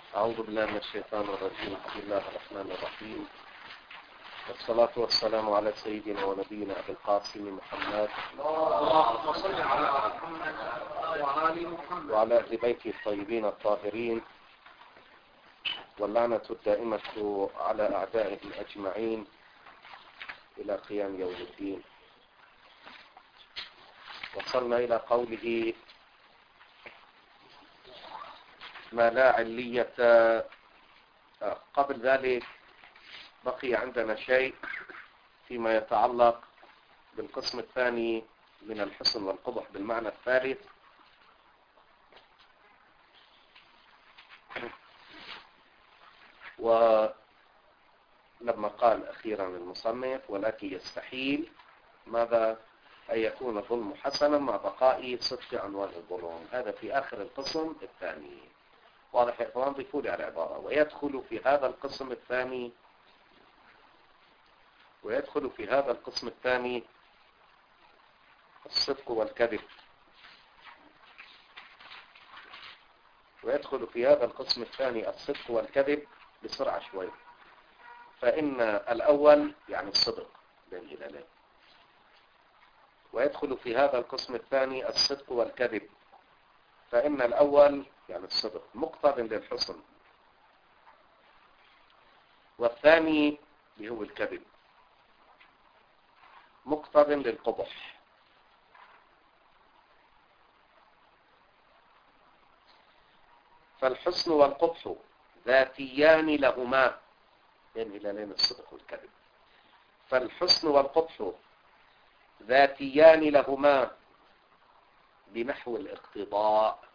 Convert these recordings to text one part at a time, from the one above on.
أعوذ بالله من الشيطان الرجيم. بسم الله الرحمن الرحيم، والصلاة والسلام على سيدنا ونبينا أبي القاسم محمد اللهم صل على محمد وعلى آل محمد وعلى أهل بيته الطيبين الطاهرين، واللعنة الدائمة على أعدائهم أجمعين إلى قيام يوم الدين. وصلنا إلى قوله: ما لا علية. قبل ذلك بقي عندنا شيء فيما يتعلق بالقسم الثاني من الحسن والقبح بالمعنى الثالث، ولما قال أخيرا المصنف: ولكن يستحيل ماذا أن يكون الظلم حسنا مع بقاء صدق عنوان الظلم. هذا في آخر القسم الثاني. واضح يا إخوان؟ ضيفوا لي على العبارة: ويدخل في هذا القسم الثاني الصدق والكذب. ويدخل في هذا القسم الثاني الصدق والكذب بسرعة شوي. فإن الأول يعني الصدق بين هلالين. ويدخل في هذا القسم الثاني الصدق والكذب، فإن الأول يعني الصدق مقتضٍ للحسن، والثاني اللي هو الكذب مقتضٍ للقبح. فالحسن والقبح ذاتيان لهما بين هلالين الصدق والكذب. فالحسن والقبح ذاتيان لهما بنحو الاقتضاء.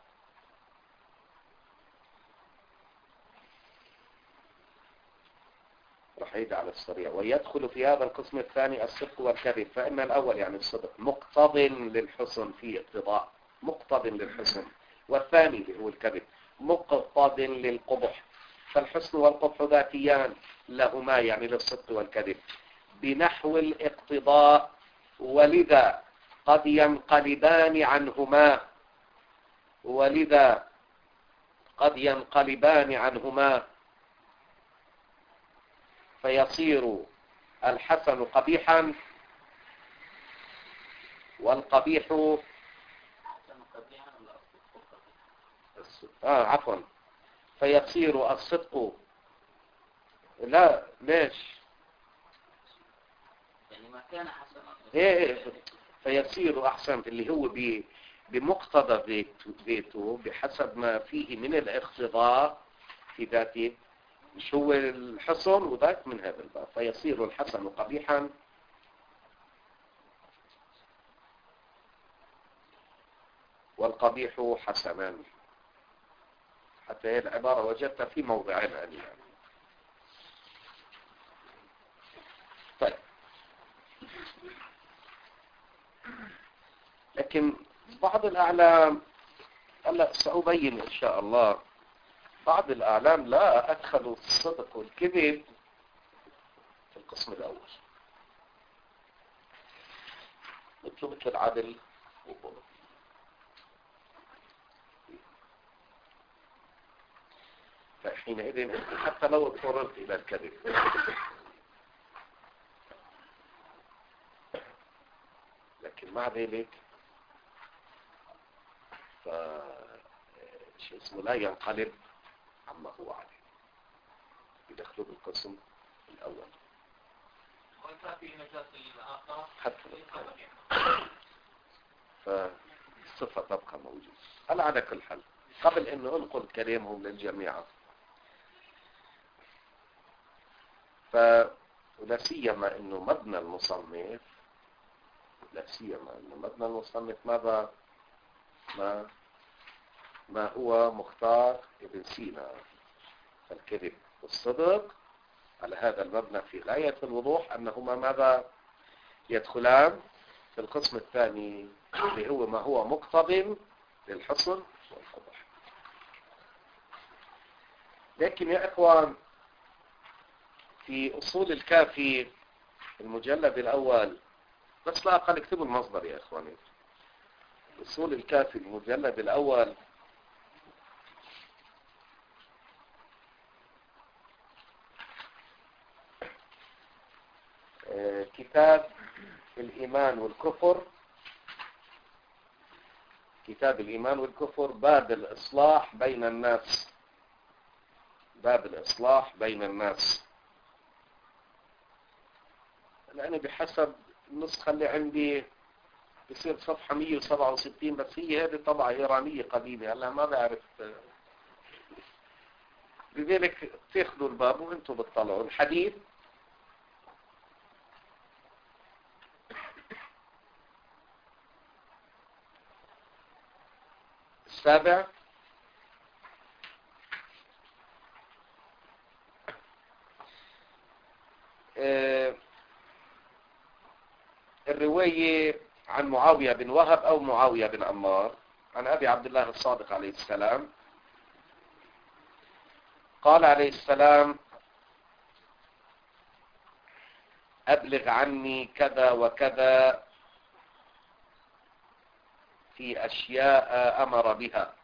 رحيد على السريع. ويدخل في هذا القسم الثاني الصدق والكذب، فإن الأول يعني الصدق مقتضٍ للحسن، في اقتضاء مقتضٍ للحسن، والثاني اللي هو الكذب مقتضٍ للقبح. فالحسن والقبح ذاتيان لهما يعني للصدق والكذب بنحو الاقتضاء، ولذا قد ينقلبان عنهما فيصير الحسن قبيحا والقبيح فيصير الصدق لا ليش يعني ما كان حسنا فيصير أحسن اللي هو بمقتضى ذاته بحسب ما فيه من الاقتضاء في ذاته، مش هو الحسن وذاك من هذا الباب. فيصير الحسن قبيحا والقبيح حسنا. حتى هي العبارة وجدتها في موضعين يعني. طيب، لكن بعض الأعلام هلا سأبين إن شاء الله. بعض الأعلام لا أدخلوا الصدق والكذب في القسم الأول، مثل العدل والظلم. فحينئذ حتى لو اضطررت إلى الكذب لكن مع ذلك شيء اسمه لا ينقلب عما هو عليه، يدخلوا بالقسم الأول وإنت في نجاة الآخرة حتى فالصفة تبقى موجودة. هلا على كل حال، قبل أنه أنقل كلامهم للجميع، ولا سيما أنه مبنى المصنف ماذا ما هو مختار ابن سينا. فالكذب والصدق على هذا المبنى في غاية الوضوح أنهما ماذا يدخلان في القسم الثاني اللي هو ما هو مقتضٍ للحسن والقبح. لكن يا إخوان، في أصول الكافي المجلد الأول، بس لا أقل اكتبوا المصدر يا إخواني. أصول الكافي المجلد الأول كتاب الإيمان والكفر، كتاب الإيمان والكفر، باب الإصلاح بين الناس، باب الإصلاح بين الناس. لأن بحسب النسخة اللي عندي بصير صفحة 167، بس هي هذه طبعة إيرانية قديمة، هلا ما بعرف. لذلك تاخذوا الباب وانتم بتطلعوا الحديث. السابع، الرواية عن معاوية بن وهب أو معاوية بن عمار عن أبي عبد الله الصادق عليه السلام قال عليه السلام: أبلغ عني كذا وكذا في أشياء أمر بها،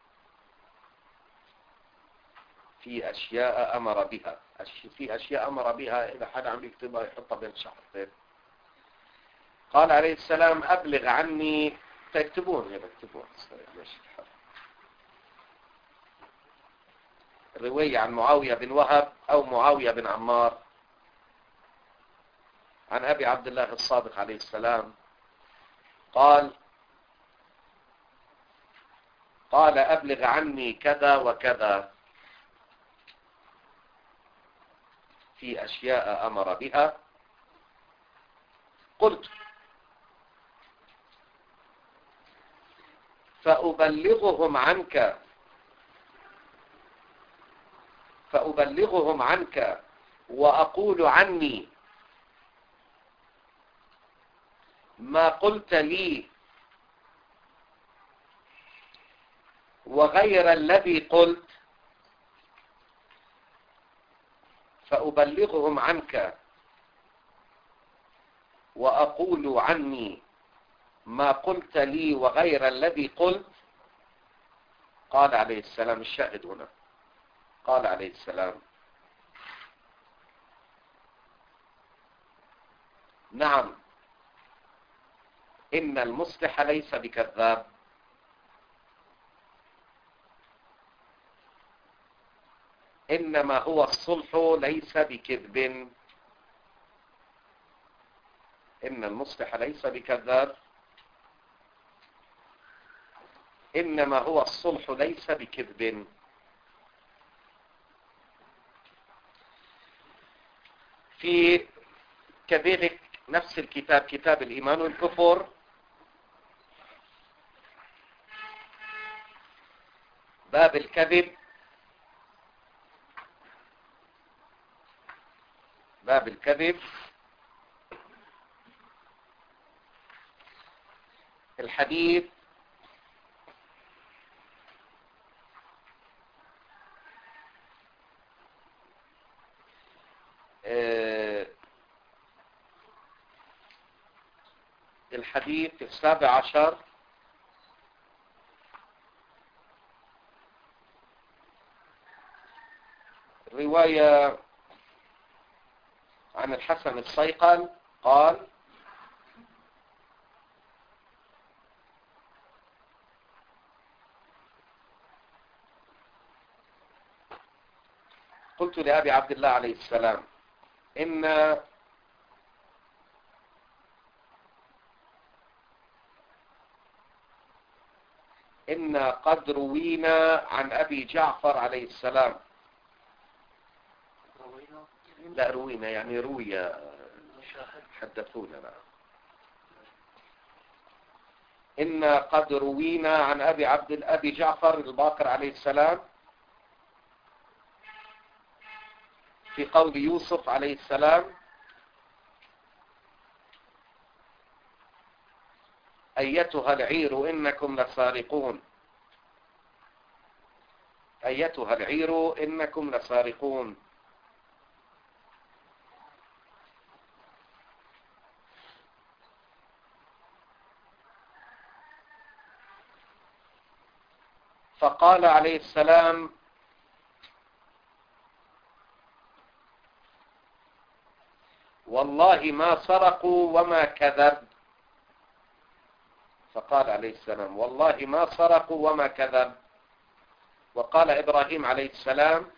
في أشياء أمر بها، في أشياء أمر بها، إذا حدا عم يكتبها يحطها بين شحطين. قال عليه السلام: أبلغ عني، تكتبون هنا، تكتبون الرواية عن معاوية بن وهب أو معاوية بن عمار عن أبي عبد الله الصادق عليه السلام قال أبلغ عني كذا وكذا في أشياء أمر بها. قلت: فأبلغهم عنك وأقول عني ما قلت لي وغير الذي قلت. فأبلغهم عنك وأقول عني ما قلت لي وغير الذي قلت. قال عليه السلام، الشاهد هنا، قال عليه السلام: نعم، إن المصلح ليس بكذاب، إنما هو الصلح ليس بكذب. إن المصلح ليس بكذاب، إنما هو الصلح ليس بكذب. في كذلك نفس الكتاب، كتاب الإيمان والكفر، باب الكذب، باب الكذب، الحديث الحديث 17، رواية عن الحسن الصيقل قال: قلت لأبي عبد الله عليه السلام: إن قد روينا عن أبي جعفر عليه السلام. لا، روينا يعني روي، حدثونا. إن قد روينا عن أبي جعفر الباقر عليه السلام في قول يوسف عليه السلام: أيتها العير إنكم لسارقون، أيتها العير إنكم لسارقون. فقال عليه السلام: والله ما سرقوا وما كذب. فقال عليه السلام والله ما سرقوا وما كذب. وقال إبراهيم عليه السلام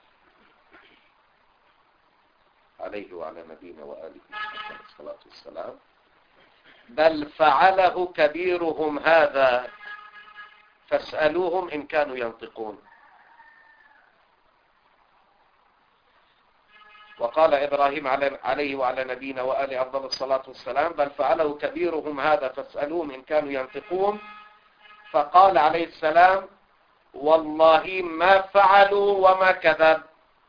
عليه وعلى نبينا وآله الصلاة والسلام بل فعله كبيرهم هذا فاسألوهم إن كانوا ينطقون. وقال إبراهيم عليه وعلى نبينا وآله أفضل الصلاة والسلام بل فعله كبيرهم هذا فاسألوهم إن كانوا ينطقون. فقال عليه السلام والله ما فعلوا وما كذب.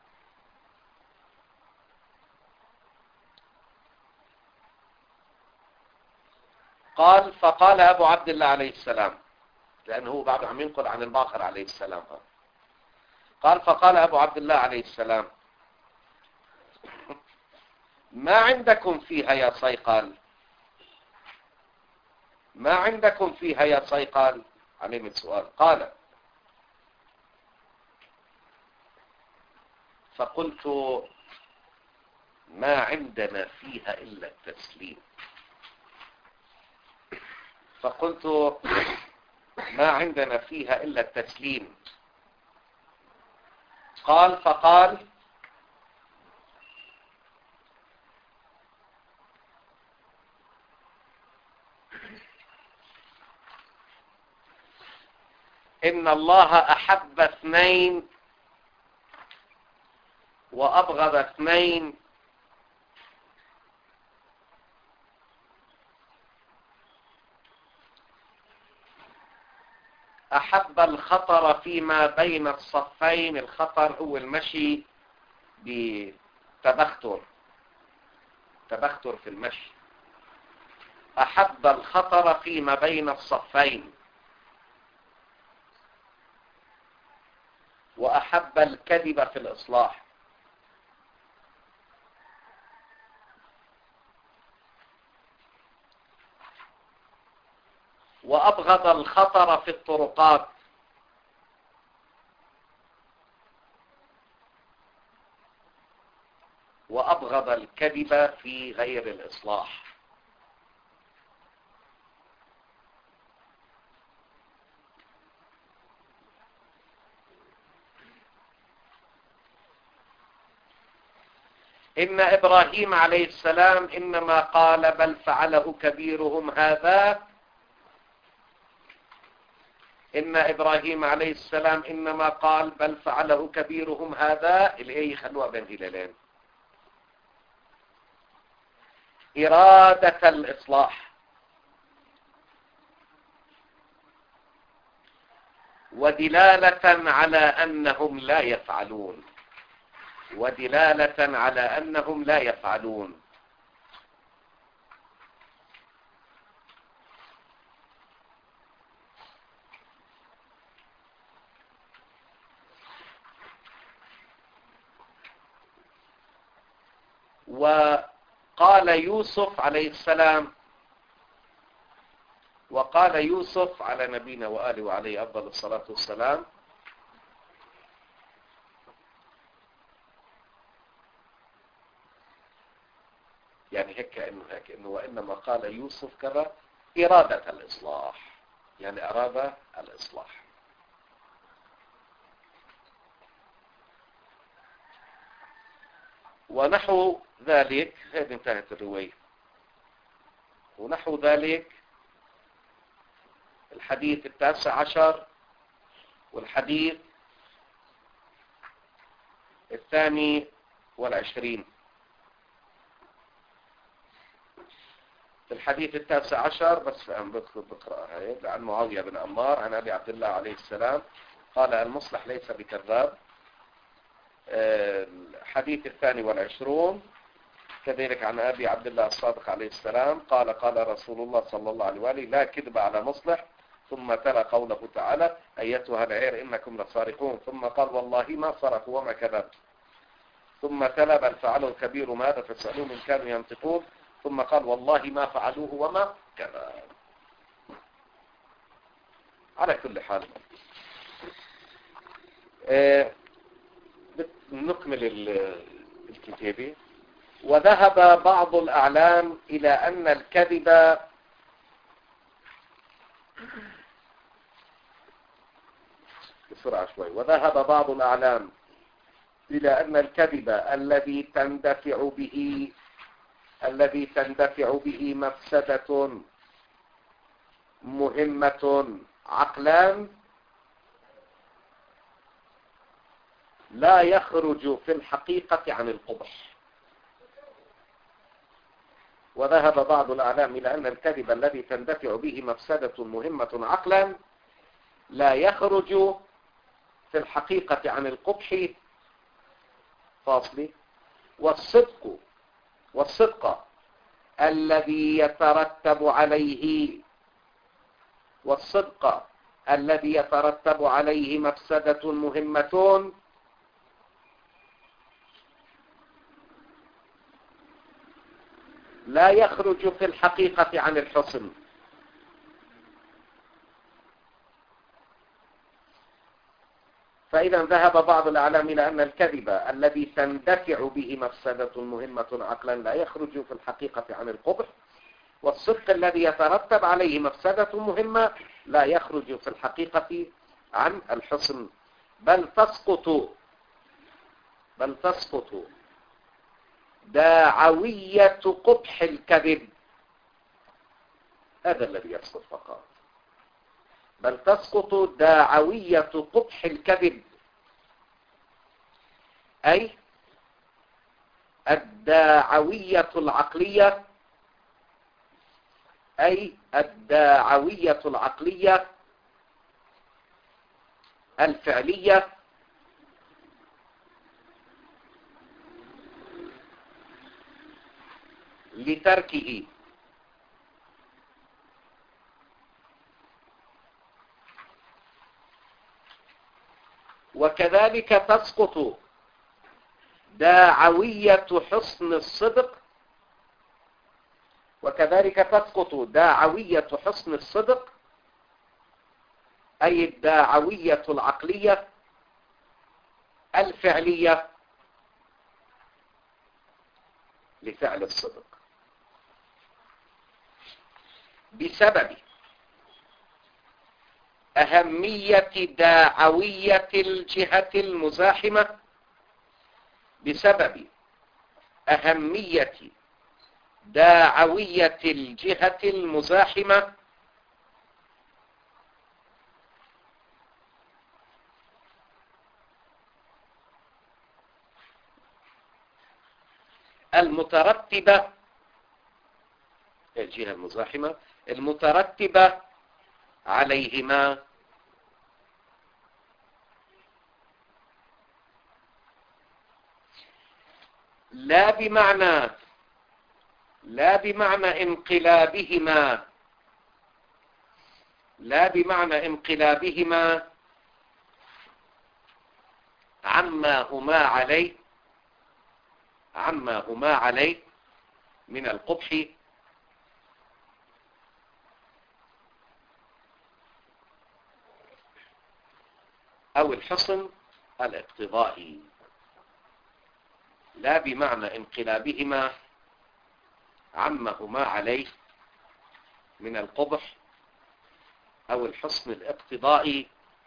فقال أبو عبد الله عليه السلام لأنه هو بعد عم ينقل عن الباقر عليه السلام فقال أبو عبد الله عليه السلام ما عندكم فيها يا صيقال ما عندكم فيها يا صيقال. عليه السؤال. قال فقلت ما عندنا فيها إلا التسليم. فقلت ما عندنا فيها إلا التسليم. فقال إن الله أحب اثنين وأبغض اثنين أحب الخطر فيما بين الصفين. الخطر هو المشي بتبختر في المشي. أحب الخطر فيما بين الصفين وأحب الكذب في الإصلاح. وأبغض الخطر في الطرقات وأبغض الكذب في غير الإصلاح. إن إبراهيم عليه السلام إنما قال بل فعله كبيرهم هذا. إن إبراهيم عليه السلام إنما قال بل فعله كبيرهم هذا. الآية خلوها بين هلالين. إرادة الإصلاح ودلالة على أنهم لا يفعلون. ودلالة على أنهم لا يفعلون. وقال يوسف عليه السلام وقال يوسف على نبينا وآله وعليه أفضل الصلاة والسلام يعني هيك إنه وإنما قال يوسف كذا إرادة الإصلاح يعني أراد الإصلاح. ونحو ذلك هذه انتهت الرواية. ونحو ذلك الحديث 19 والحديث 22. الحديث 19 بس بقرأ هاي عن معاوية بن عمار عن أبي عبد الله عليه السلام قال المصلح ليس بكذاب. الحديث 22 كذلك عن أبي عبد الله الصادق عليه السلام قال قال رسول الله صلى الله عليه وآله لا كذب على مصلح. ثم تلا قوله تعالى أيتها العير إنكم لسارقون. ثم قال والله ما سرقوا وما كذب. ثم تلا بل فعلوا كبير ماذا فاسألوهم إن كانوا ينطقون. ثم قال والله ما فعلوه وما كذب. على كل حال نكمل الكتابة. وذهب بعض الأعلام إلى أن الكذب بسرعة شوي. وذهب بعض الأعلام إلى أن الكذب الذي تندفع به مفسدة مهمة عقلا لا يخرج في الحقيقة عن القبح. وذهب بعض الأعلام إلى أن الكذب الذي تندفع به مفسدة مهمة عقلا لا يخرج في الحقيقة عن القبح فاصل. والصدق الذي يترتب عليه مفسدة مهمة لا يخرج في الحقيقة عن الحسن. فإذا ذهب بعض الأعلام إلى أن الكذب الذي تندفع به مفسدة مهمة عقلا لا يخرج في الحقيقة عن القبح، والصدق الذي يترتب عليه مفسدة مهمة لا يخرج في الحقيقة عن الحسن، بل تسقط داعوية قبح الكذب. هذا الذي يسقط فقط. بل تسقط داعوية قبح الكذب، أي الداعوية العقلية الفعلية لتركه. وكذلك تسقط داعوية حسن الصدق، أي الداعوية العقلية الفعلية لفعل الصدق، بسبب أهمية داعوية الجهة المزاحمة المترتبة عليهما، لا بمعنى انقلابهما عما هما عليه من القبح، أو الحسن الاقتضائي. لا بمعنى انقلابهما عما هما عليه من القبح أو الحسن الاقتضائي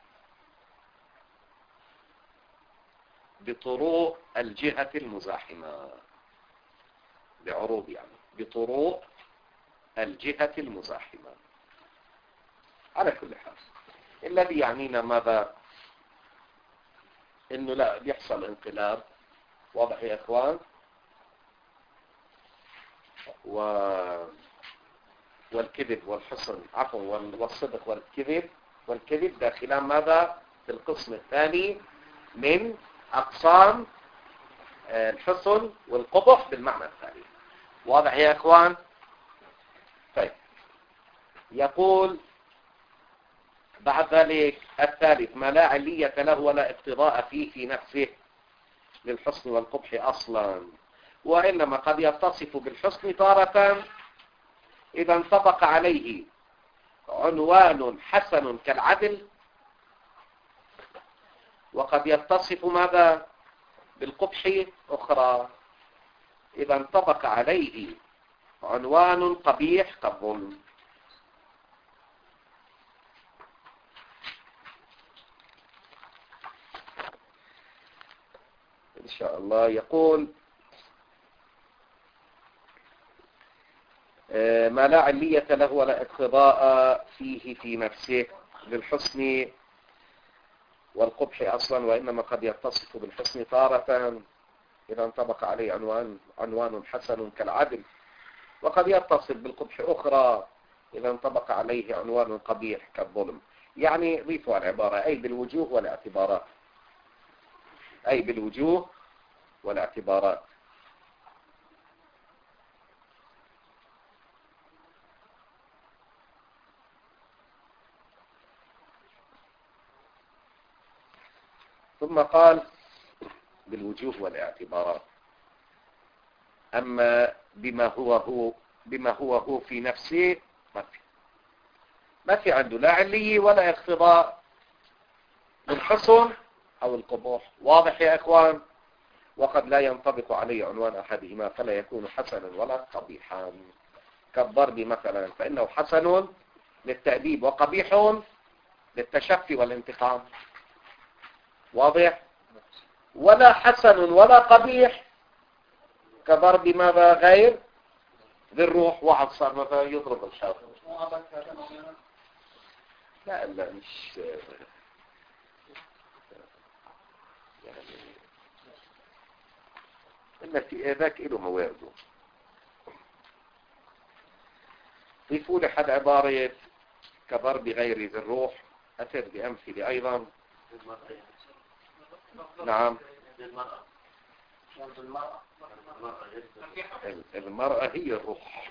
بطروق الجهة المزاحمة، بعروض يعني بطروق الجهة المزاحمة. على كل حال الذي يعنينا ماذا؟ إنه لا بيحصل انقلاب، واضح يا إخوان؟ والكذب والحسن والصدق والكذب داخلان ماذا؟ في القسم الثاني من أقسام الحسن والقبح بالمعنى الثاني. واضح يا إخوان؟ طيب، يقول بعد ذلك الثالث: ما لا علية له ولا اقتضاء فيه في نفسه للحسن والقبح أصلا، وإنما قد يتصف بالحسن تارة إذا انطبق عليه عنوان حسن كالعدل، وقد يتصف ماذا؟ بالقبح أخرى. إذا انطبق عليه عنوان قبيح كالظلم. إن شاء الله. يقول ما لا علية له ولا اقتضاء فيه في نفسه للحسن والقبح أصلا، وإنما قد يتصف بالحسن تارة إذا انطبق عليه عنوان حسن كالعدل، وقد يتصف بالقبح أخرى إذا انطبق عليه عنوان قبيح كالظلم. يعني ضيفوا العبارة أي بالوجوه والاعتبارات، أي بالوجوه والاعتبارات. ثم قال بالوجوه والاعتبارات. أما بما هو في نفسه ما في عنده لا علية ولا اقتضاء بالحسن أو القبح. واضح يا إخوان؟ وقد لا ينطبق عليه عنوان أحدهما فلا يكون حسنا ولا قبيحا. كالضرب مثلا فإنه حسن للتأديب وقبيح للتشفي والانتقام. واضح؟ ولا حسن ولا قبيح كضرب ماذا غير ذي الروح. واحد صار مثلا يضرب الشاب، لا مش يعني إن في ذاك له موارده. ضيفوا لي حد عبارة كضرب غير ذي الروح. أتت بأمثلة أيضا. نعم. المرأة هي الروح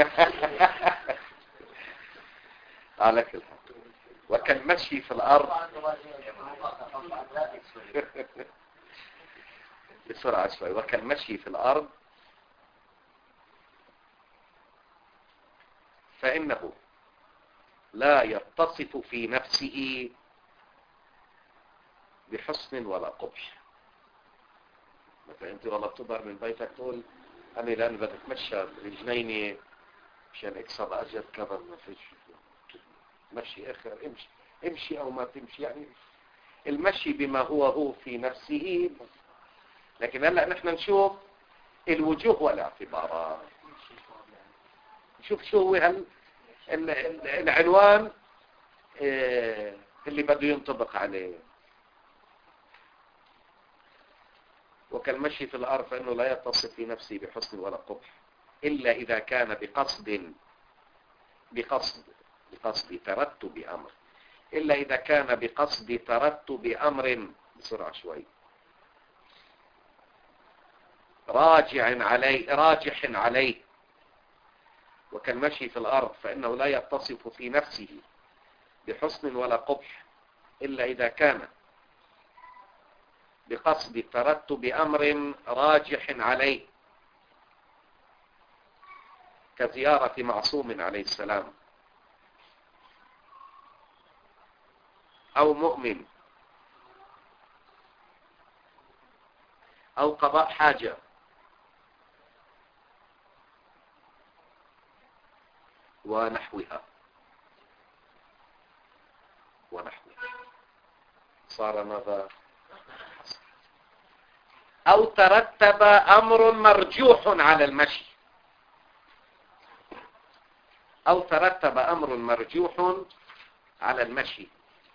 على كل حال. وكالمشي في الأرض بسرعة شوي. وكالمشي في الأرض فإنه لا يتصف في نفسه بحسن ولا قبح. مثلا انت والله بتظهر من بيتك تقول انا لان بدي اتمشى رجليني مشان اكسر اجر كذا، ما فيش مشي اخر امشي او ما تمشي. يعني المشي بما هو في نفسه. لكن هلا نحن نشوف الوجوه والاعتبارات. نشوف شو هو العنوان اللي بده ينطبق عليه. وكالمشي في الأرض فإنه لا يتصف في نفسه بحسن ولا قبح إلا إذا كان بقصد ترتب أمر. إلا إذا كان بقصد ترتب أمر بسرعة شوي راجح عليه. وكالمشي في الأرض فإنه لا يتصف في نفسه بحسن ولا قبح إلا إذا كان بقصد ترتب أمر راجح عليه كزيارة معصوم عليه السلام أو مؤمن أو قضاء حاجة ونحوها صار ماذا؟ أو ترتب أمر مرجوح على المشي. أو ترتب أمر مرجوح على المشي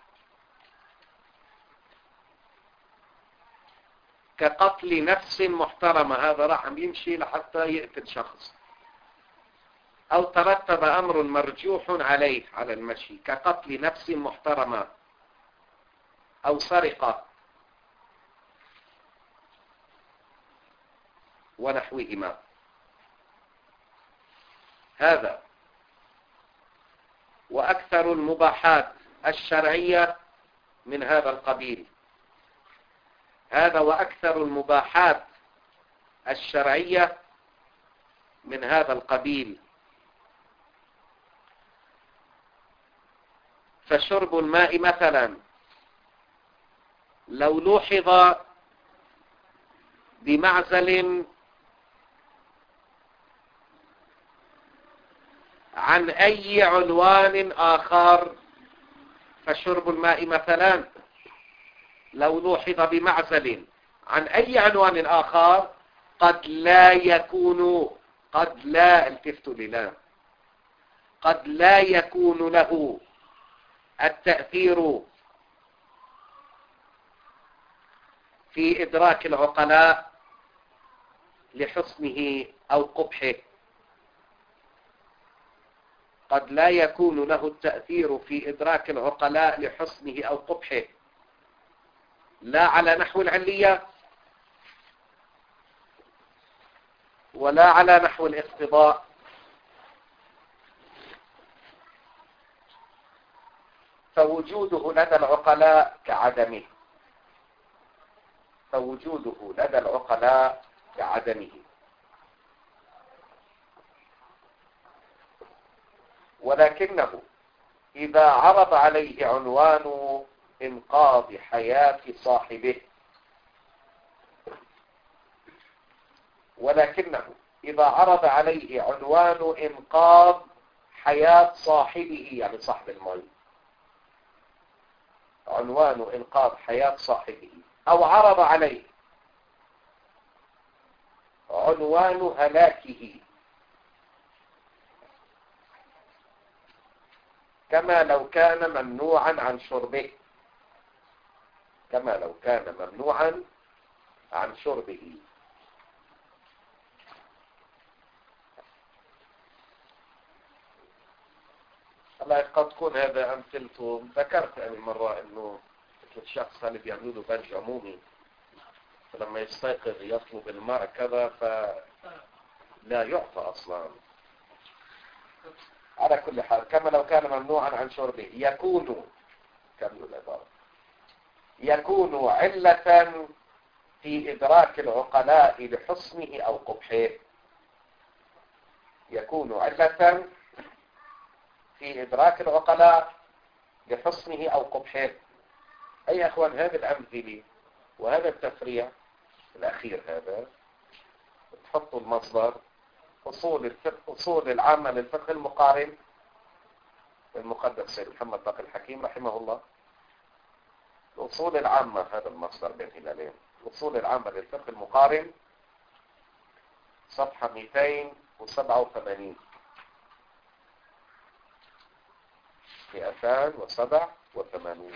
كقتل نفس محترمة. هذا راح يمشي لحتى يقتل شخص. أو ترتب أمر مرجوح عليه على المشي كقتل نفس محترمة أو سرقة ونحوهما. هذا وأكثر المباحات الشرعية من هذا القبيل. هذا وأكثر المباحات الشرعية من هذا القبيل. فشرب الماء مثلا لو لوحظ بمعزل عن أي عنوان آخر، فشرب الماء مثلا لو لوحظ بمعزل عن أي عنوان آخر قد لا يكون، قد لا، التفتوا لله، قد لا يكون له التأثير في إدراك العقلاء لحسنه أو قبحه. قد لا يكون له التأثير في إدراك العقلاء لحسنه أو قبحه، لا على نحو العلية ولا على نحو الاقتضاء. فوجوده لدى العقلاء كعدمه، فوجوده لدى العقلاء كعدمه. ولكنه إذا عرض عليه عنوان إنقاذ حياة صاحبه، ولكنه إذا عرض عليه عنوان إنقاذ حياة صاحبه، يعني صاحب الماء، عنوان إنقاذ حياة صاحبه، أو عرض عليه عنوان هلاكه، كما لو كان ممنوعا عن شربه، كما لو كان ممنوعا عن شربه. الله قد تكون هذا أمثلته، ذكرت أنا مرة أنه الشخص اللي بيعملوا له بنج عمومي، فلما يستيقظ يطلب الماء كذا فلا يعطى أصلا. على كل حال كما لو كان ممنوعا عن شربه يكون، كملوا العبارة، يكون علة في إدراك العقلاء لحسنه أو قبحه، يكون علة في إدراك العقلاء لحسنه أو قبحه. أي يا أخوان هذه الأمثلة وهذا التفريع الأخير هذا تحطوا المصدر أصول الفقه، أصول العامة للفقه المقارن المقدس سيد محمد باقر الحكيم رحمه الله، الأصول العامة، هذا المصدر بين هلالين، الأصول العامة للفقه المقارن صفحة 287 287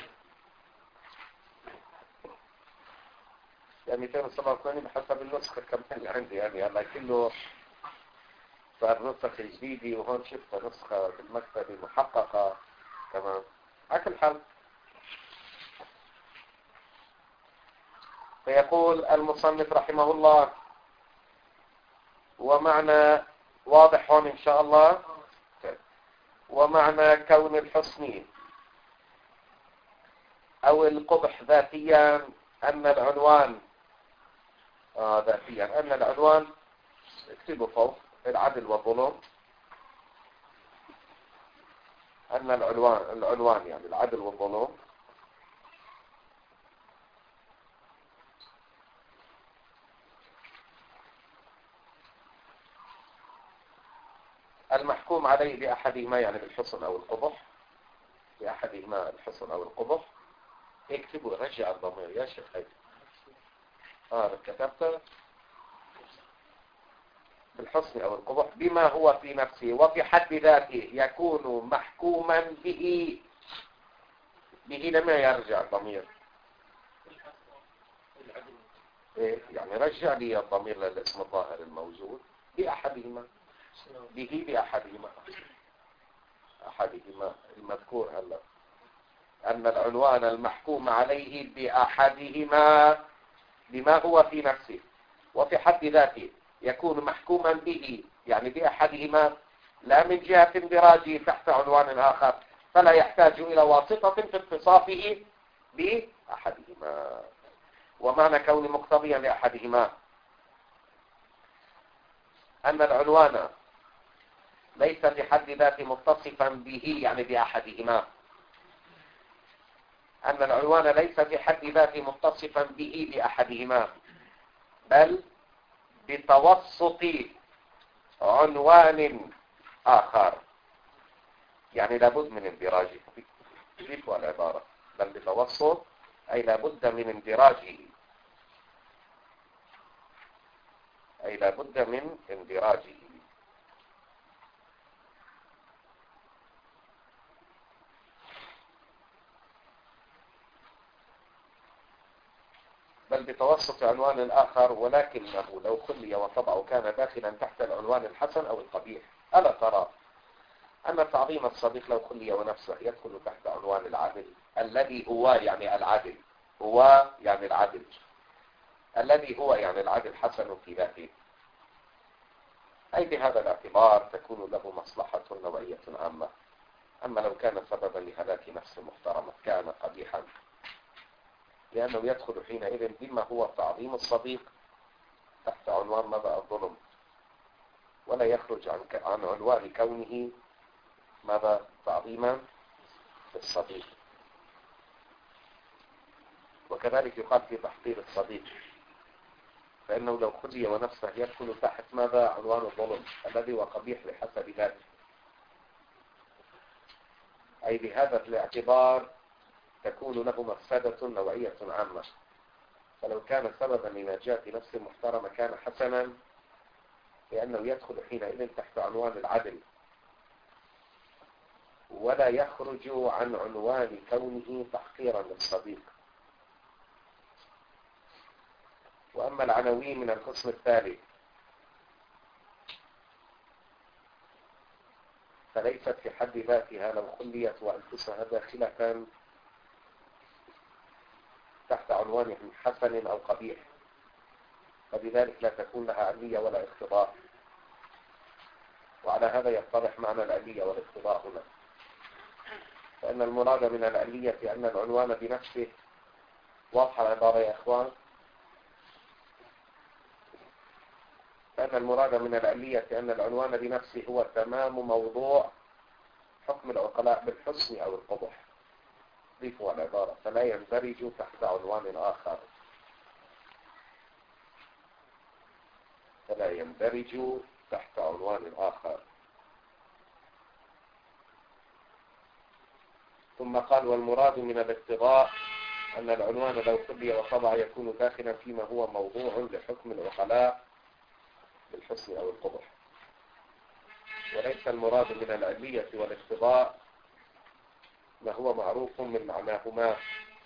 يعني 287 بحسب النسخة كمان عندي، يعني هلا كله صار نسخة جديدة، وهون شفت نسخة بالمكتبة محققة كمان. على كل حال فيقول المصنف رحمه الله، ومعنى واضح هون إن شاء الله، ومعنى كون الحسن أو القبح ذاتيا أن العنوان ذاتيا أن العنوان، اكتبوا فوق، العدل والظلم، أن العنوان يعني العدل والظلم المحكوم عليه بأحدهما، يعني بالحسن أو القبح، بأحدهما الحسن أو القبح. اكتبوا رجع الضمير يا شيخ هيدا كتبت بالحسن أو القبح بما هو في نفسه وفي حد ذاته يكون محكوما به. لما يرجع الضمير يعني رجع لي الضمير للاسم الظاهر الموجود بأحدهما، بأحدهما المذكور هلا، أن العنوان المحكوم عليه بأحدهما بما هو في نفسه وفي حد ذاته يكون محكوما به، يعني بأحدهما، لا من جهة اندراجه تحت عنوان آخر، فلا يحتاج إلى واسطة في اتصافه بأحدهما. ومعنى كون مقتضيا لأحدهما أن العنوان ليس بحد ذاته متصفا به، يعني بأحدهما، أن العنوان ليس بحد ذاته متصفا به بأحدهما، بل بتوسط عنوان آخر يعني لابد من اندراجه. كيف العبارة؟ بل بتوسط أي لابد من اندراجه، أي لابد من اندراجه. بل بتوسط عنوان آخر، ولكنه لو خلي وطبعه كان داخلا تحت العنوان الحسن أو القبيح. ألا ترى أن تعظيم الصديق لو خلي ونفسه يدخل تحت عنوان العدل، الذي هو يعني العدل، هو يعني العدل، الذي هو يعني العدل حسن في ذاته. أي بهذا الاعتبار تكون له مصلحة نوعية عامة. أما لو كان سببا لهلاك نفس محترمة كان قبيحا، لأنه يدخل حينئذ بما هو تعظيم الصديق تحت عنوان ماذا؟ الظلم، ولا يخرج عن عنوان كونه ماذا؟ تعظيما للصديق. وكذلك يقال في تحقير الصديق، فإنه لو خلي ونفسه يدخل تحت ماذا؟ عنوان الظلم الذي هو قبيح بحسب ذاته. أي بهذا الاعتبار تكون له مفسدة نوعية عامة. فلو كان سببا لنجاة نفس محترمة كان حسنا، لأنه يدخل حينئذ تحت عنوان العدل، ولا يخرج عن عنوان كونه تحقيرا للصديق. وأما العناوين من القسم الثالث فليست في حد ذاتها لو خليت وأنفسها داخلة تحت عنوان حسن أو قبيح، فبذلك لا تكون لها علية ولا اقتضاء. وعلى هذا يتضح معنى العلية والاقتضاء هنا، فإن المراد من العلية أن العنوان بنفسه، واضحة العبارة يا إخوان، فإن المراد من العلية أن العنوان بنفسه هو تمام موضوع حكم العقلاء بالحسن أو القبح. ضيفوا العبارة فلا يندرج تحت عنوان آخر، فلا يندرج تحت عنوان آخر. ثم قال والمراد من الاقتضاء أن العنوان لو خلي وطبع يكون داخلا فيما هو موضوع لحكم العقلاء بالحسن أو القبح، وليس المراد من العلية والاقتضاء ما هو معروف من معناهما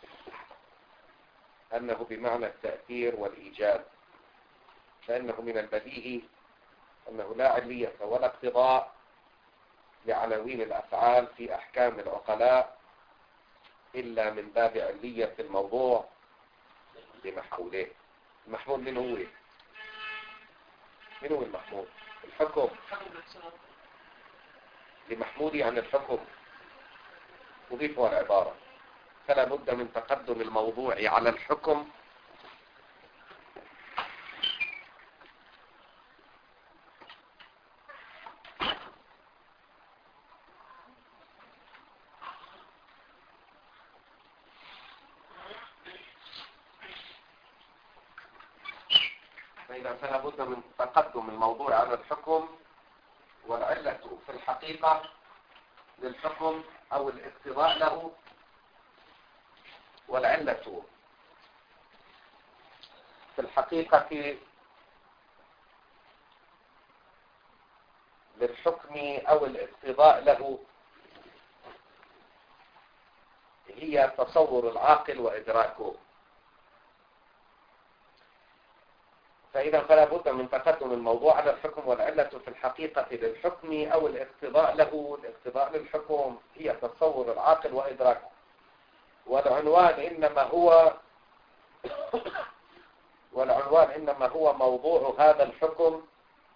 أنه بمعنى التأثير والإيجاب، فإنه من البديهي أنه لا علية ولا اقتضاء لعناوين الأفعال في أحكام العقلاء إلا من باب علية الموضوع لمحموله. المحمول من هو؟ من هو المحمول؟ الحكم. لمحمولي عن الحكم أضيفها العبارة، فلا بد من تقدم الموضوع على الحكم فلا بد من تقدم الموضوع على الحكم، والعلة في الحقيقة للحكم أو الاقتضاء له، والعلة في الحقيقة للحكم أو الاقتضاء له هي تصور العاقل وإدراكه. فإذا فلا بد من تقدم الموضوع على الحكم، والعلة في الحقيقة للحكم أو الاقتضاء له، الاقتضاء للحكم هي تصور العاقل وإدراكه، والعنوان إنما هو موضوع هذا الحكم،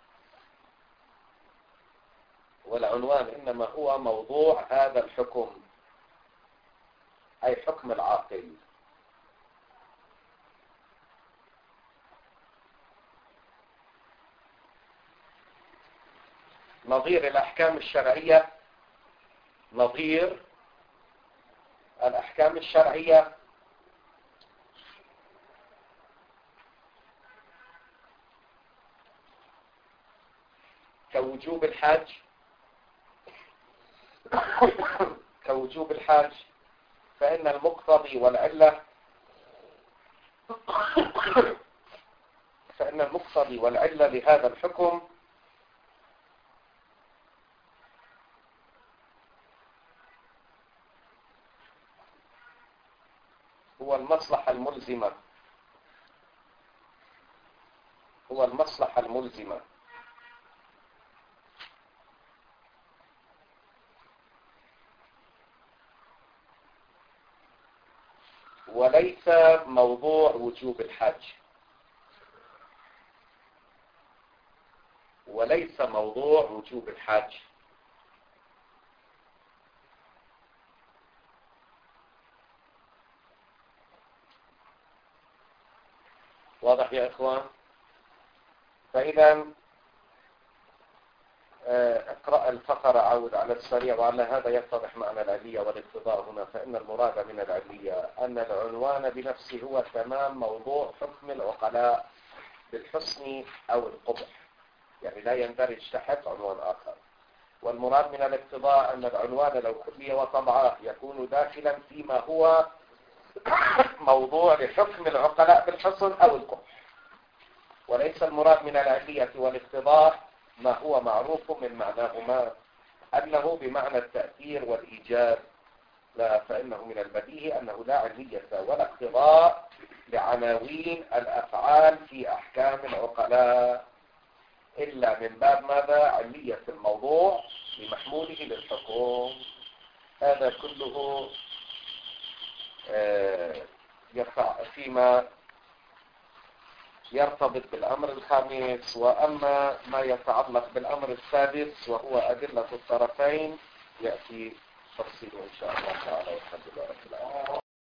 والعنوان إنما هو موضوع هذا الحكم أي حكم العاقل. نظير الأحكام الشرعية، نظير الأحكام الشرعية كوجوب الحج كوجوب الحاج، فإن المقتضي والعلة لهذا الحكم هو المصلحة الملزمة وليس موضوع وجوب الحج، واضح يا إخوان؟ فإذا اقرأ الفقرة عود على السريع. وعلى هذا يتضح معنى العلية والاقتضاء هنا. فإن المراد من العلية أن العنوان بنفسه هو تمام موضوع حكم العقلاء بالحسن أو القبح، يعني لا يندرج تحت عنوان آخر. والمراد من الاقتضاء أن العنوان لو كلي وطبعه يكون داخلا فيما هو موضوع لحكم العقلاء بالحسن أو القبح. وليس المراد من العلية والاقتضاء ما هو معروف من معناهما أنه بمعنى التأثير والإيجاب، لا، فإنه من البديهي أنه لا علية ولا اقتضاء لعناوين الأفعال في أحكام العقلاء إلا من باب ماذا؟ علية الموضوع بمحموله للحكم. هذا كله فيما يرتبط بالأمر الخامس. وأما ما يتعلق بالأمر السادس وهو أدلة الطرفين يأتي تفصيله إن شاء الله تعالى. والحمد لله رب العالمين.